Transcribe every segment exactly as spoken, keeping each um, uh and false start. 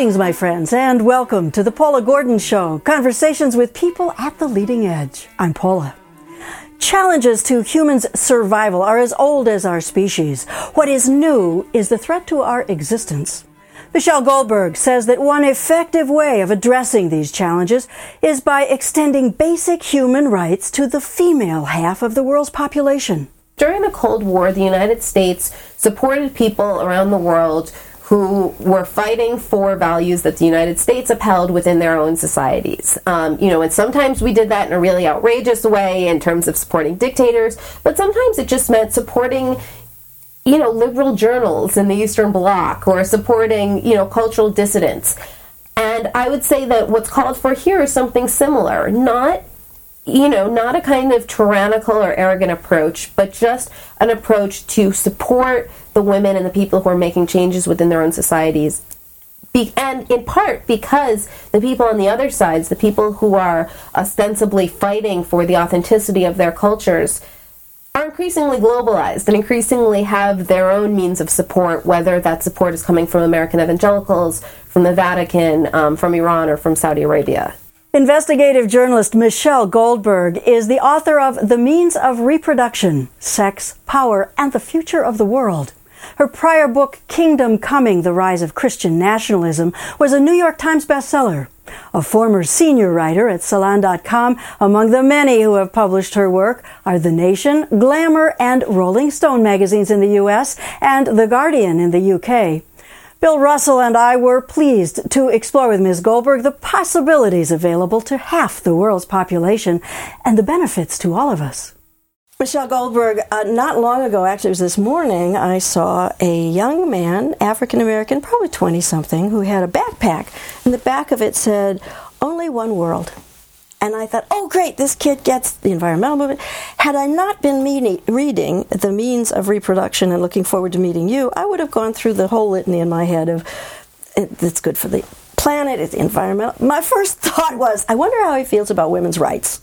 Greetings, my friends, and welcome to the Paula Gordon Show, conversations with people at the leading edge. I'm Paula. Challenges to humans' survival are as old as our species. What is new is the threat to our existence. Michelle Goldberg says that one effective way of addressing these challenges is by extending basic human rights to the female half of the world's population. During the Cold War, the United States supported people around the world who were fighting for values that the United States upheld within their own societies. Um, you know, and sometimes we did that in a really outrageous way in terms of supporting dictators, but sometimes it just meant supporting, you know, liberal journals in the Eastern Bloc or supporting, you know, cultural dissidents. And I would say that what's called for here is something similar, not you know, not a kind of tyrannical or arrogant approach, but just an approach to support the women and the people who are making changes within their own societies. Be- and in part because the people on the other sides, the people who are ostensibly fighting for the authenticity of their cultures, are increasingly globalized and increasingly have their own means of support, whether that support is coming from American evangelicals, from the Vatican, um, from Iran, or from Saudi Arabia. Investigative journalist Michelle Goldberg is the author of The Means of Reproduction, Sex, Power, and the Future of the World. Her prior book, Kingdom Coming: The Rise of Christian Nationalism, was a New York Times bestseller. A former senior writer at Salon dot com, among the many who have published her work are The Nation, Glamour, and Rolling Stone magazines in the U S and The Guardian in the U K. Bill Russell and I were pleased to explore with Miz Goldberg the possibilities available to half the world's population and the benefits to all of us. Michelle Goldberg, uh, not long ago, actually it was this morning, I saw a young man, African-American, probably twenty-something, who had a backpack. And the back of it said, "Only one world." And I thought, oh, great, this kid gets the environmental movement. Had I not been meeting, reading The Means of Reproduction and looking forward to meeting you, I would have gone through the whole litany in my head of, it's good for the planet, it's environmental. My first thought was, I wonder how he feels about women's rights.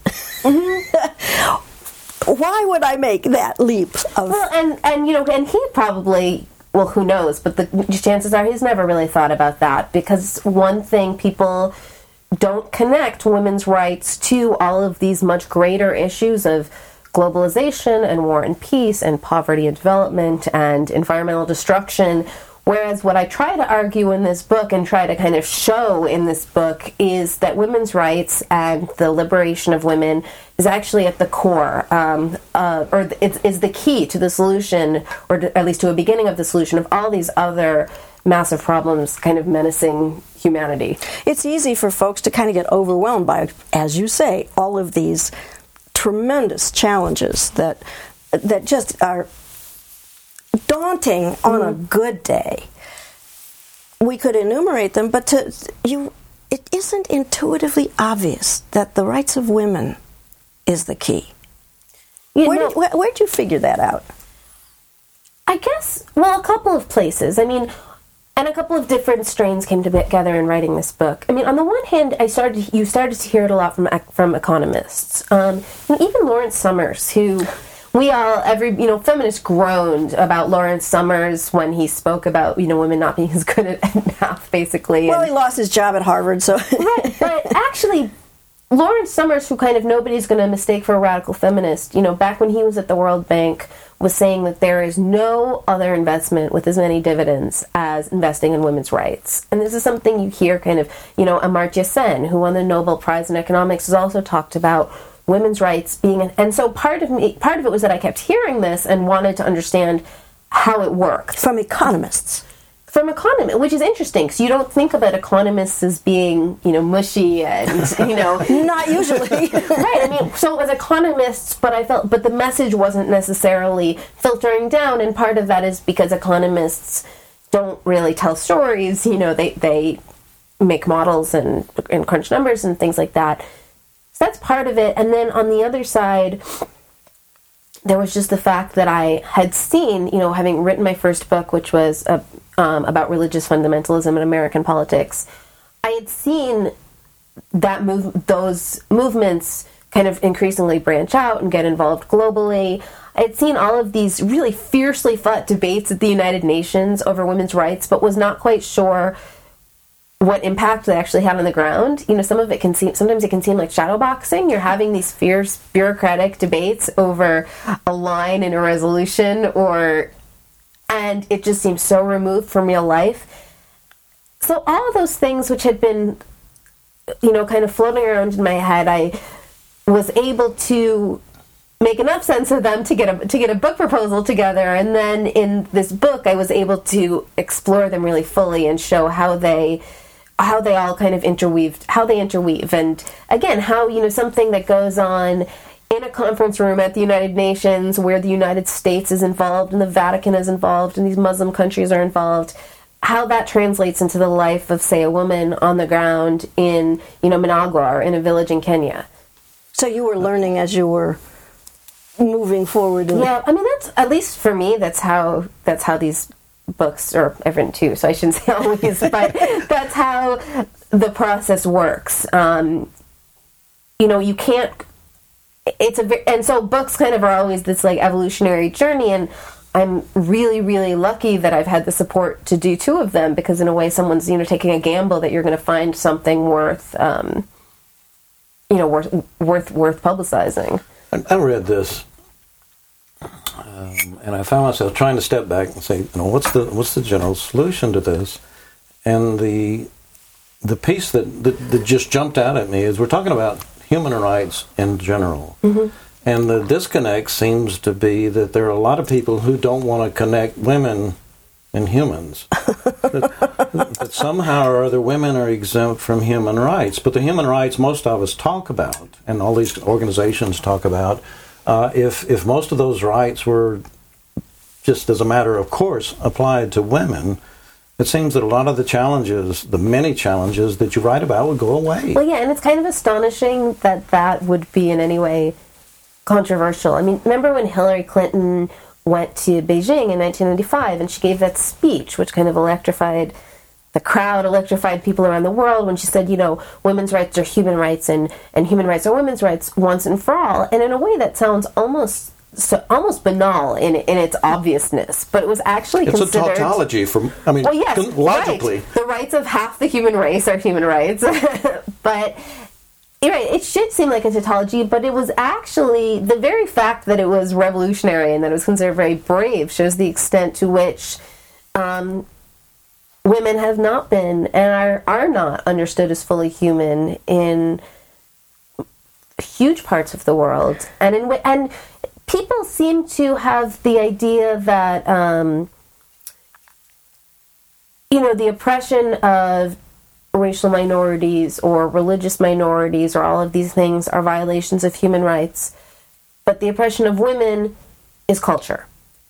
Mm-hmm. Why would I make that leap? Of well, and, and, you know, and he probably, well, who knows, but the chances are he's never really thought about that, because one thing people don't connect women's rights to all of these much greater issues of globalization and war and peace and poverty and development and environmental destruction. Whereas what I try to argue in this book and try to kind of show in this book is that women's rights and the liberation of women is actually at the core, um, uh, or it is the key to the solution, or to, at least to a beginning of the solution of all these other massive problems kind of menacing humanity. It's easy for folks to kind of get overwhelmed by, as you say, all of these tremendous challenges that that just are daunting mm-hmm. on a good day. We could enumerate them, but to you, it isn't intuitively obvious that the rights of women is the key. You where, know, did, where where'd you figure that out? I guess, well, a couple of places. I mean, and a couple of different strains came together in writing this book. I mean, on the one hand, I started you started to hear it a lot from from economists, um, and even Lawrence Summers, who we all every you know feminists groaned about Lawrence Summers when he spoke about you know women not being as good at math, basically. Well, and, he lost his job at Harvard, so right. But actually, Lawrence Summers, who kind of nobody's going to mistake for a radical feminist, you know, back when he was at the World Bank, was saying that there is no other investment with as many dividends as investing in women's rights. And this is something you hear kind of, you know, Amartya Sen, who won the Nobel Prize in Economics, has also talked about women's rights being, an, and so part of me, part of it was that I kept hearing this and wanted to understand how it worked. From economists. From economists, which is interesting, because you don't think about economists as being, you know, mushy and, you know... Not usually. Right, I mean, so it was economists, but I felt, but the message wasn't necessarily filtering down, and part of that is because economists don't really tell stories, you know, they, they make models and, and crunch numbers and things like that. So that's part of it, and then on the other side, there was just the fact that I had seen, you know, having written my first book, which was a Um, about religious fundamentalism in American politics, I had seen that move, those movements kind of increasingly branch out and get involved globally. I had seen all of these really fiercely fought debates at the United Nations over women's rights, but was not quite sure what impact they actually have on the ground. You know, some of it can seem, sometimes it can seem like shadow boxing. You're having these fierce bureaucratic debates over a line in a resolution, or, and it just seems so removed from real life. So all of those things which had been, you know, kind of floating around in my head, I was able to make enough sense of them to get a to get a book proposal together, and then in this book I was able to explore them really fully and show how they how they all kind of interweaved, how they interweave, and again, how, you know, something that goes on in a conference room at the United Nations where the United States is involved and the Vatican is involved and these Muslim countries are involved, how that translates into the life of, say, a woman on the ground in, you know, Managua or in a village in Kenya. So you were learning as you were moving forward. In yeah, I mean, that's, at least for me, that's how that's how these books, or I've written two, so I shouldn't say always, but that's how the process works. Um, you know, you can't, it's a, and so books kind of are always this like evolutionary journey, and I'm really, really lucky that I've had the support to do two of them, because in a way someone's, you know, taking a gamble that you're going to find something worth, um, you know, worth, worth, worth publicizing. I read this, um, and I found myself trying to step back and say, you know, what's the what's the general solution to this? And the the piece that, that, that just jumped out at me is we're talking about human rights in general. Mm-hmm. And the disconnect seems to be that there are a lot of people who don't want to connect women and humans. that, that somehow or other women are exempt from human rights. But the human rights most of us talk about, and all these organizations talk about, uh, if if most of those rights were just as a matter of course applied to women, it seems that a lot of the challenges, the many challenges that you write about, would go away. Well, yeah, and it's kind of astonishing that that would be in any way controversial. I mean, remember when Hillary Clinton went to Beijing in nineteen ninety-five, and she gave that speech, which kind of electrified the crowd, electrified people around the world, when she said, you know, women's rights are human rights, and, and human rights are women's rights once and for all. And in a way that sounds almost so almost banal in in its obviousness, but it was actually it's considered... It's a tautology, from, I mean, well, yes, logically. Right. The rights of half the human race are human rights. But... You're right, it should seem like a tautology, but it was actually, the very fact that it was revolutionary and that it was considered very brave shows the extent to which um, women have not been and are, are not understood as fully human in huge parts of the world. And in and people seem to have the idea that, um, you know, the oppression of racial minorities or religious minorities or all of these things are violations of human rights, but the oppression of women is culture.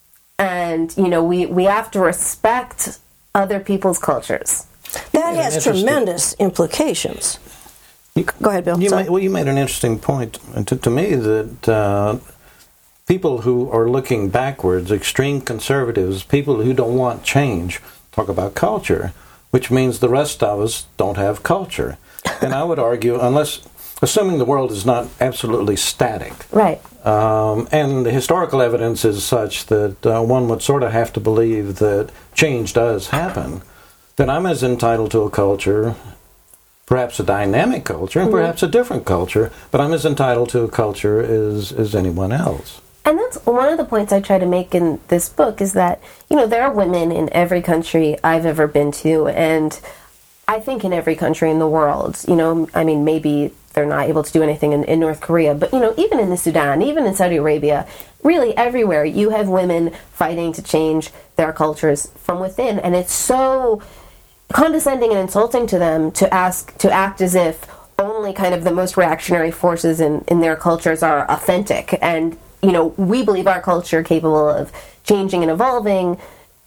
And, you know, we, we have to respect other people's cultures. That has tremendous implications. You, Go ahead, Bill. You made, well, you made an interesting point to, to me that uh, people who are looking backwards, extreme conservatives, people who don't want change, talk about culture, which means the rest of us don't have culture. And I would argue, unless, assuming the world is not absolutely static, right? Um, and the historical evidence is such that uh, one would sort of have to believe that change does happen, then I'm as entitled to a culture, perhaps a dynamic culture, and mm-hmm. perhaps a different culture, but I'm as entitled to a culture as, as anyone else. And that's one of the points I try to make in this book, is that, you know, there are women in every country I've ever been to, and I think in every country in the world. You know, I mean, maybe they're not able to do anything in, in North Korea, but, you know, even in the Sudan, even in Saudi Arabia, really everywhere, you have women fighting to change their cultures from within. And it's so condescending and insulting to them to ask, to act as if only kind of the most reactionary forces in, in their cultures are authentic. And you know, we believe our culture capable of changing and evolving.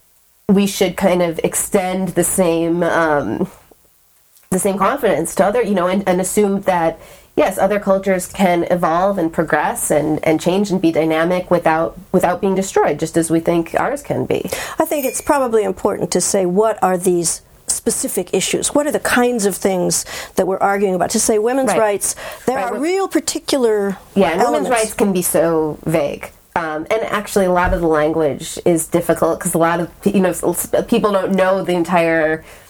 We should kind of extend the same um, the same confidence to other, you know, and, and assume that, yes, other cultures can evolve and progress and, and change and be dynamic without without being destroyed, just as we think ours can be. I think it's probably important to say, what are these specific issues? What are the kinds of things that we're arguing about? To say women's right. rights, there right. are real particular Yeah, and elements. Women's rights can be so vague. Um, and actually, a lot of the language is difficult because a lot of, you know, people don't know the entire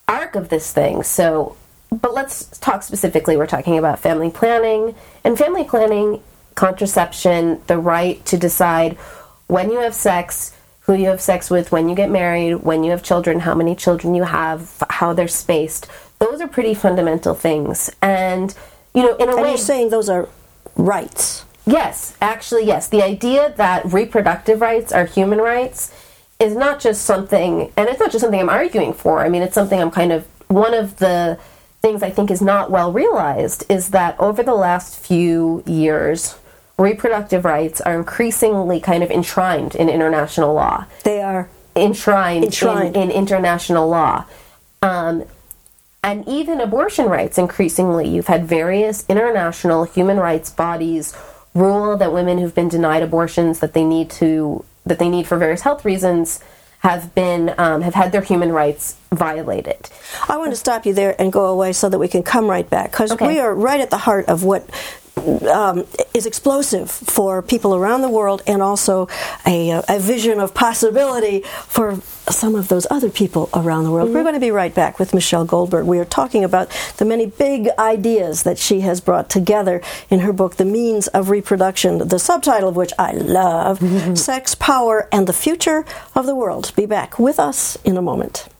arc of this thing. So, but let's talk specifically. We're talking about family planning, and family planning, contraception, the right to decide when you have sex, who you have sex with, when you get married, when you have children, how many children you have, how they're spaced. Those are pretty fundamental things. And, you know, in a and way... you're saying those are rights. Yes, actually, yes. The idea that reproductive rights are human rights is not just something, and it's not just something I'm arguing for. I mean, it's something I'm kind of, one of the things I think is not well realized is that over the last few years, reproductive rights are increasingly kind of enshrined in international law. They are enshrined, enshrined. In, in international law. Um, and even abortion rights, increasingly. You've had various international human rights bodies rule that women who've been denied abortions that they need to that they need for various health reasons have been um, have had their human rights violated. I want to stop you there and go away so that we can come right back, because Okay. we are right at the heart of what um, is explosive for people around the world, and also a, a vision of possibility for some of those other people around the world. Mm-hmm. We're going to be right back with Michelle Goldberg. We are talking about the many big ideas that she has brought together in her book, The Means of Reproduction, the subtitle of which I love, mm-hmm. Sex, Power, and the Future of the World. Be back with us in a moment.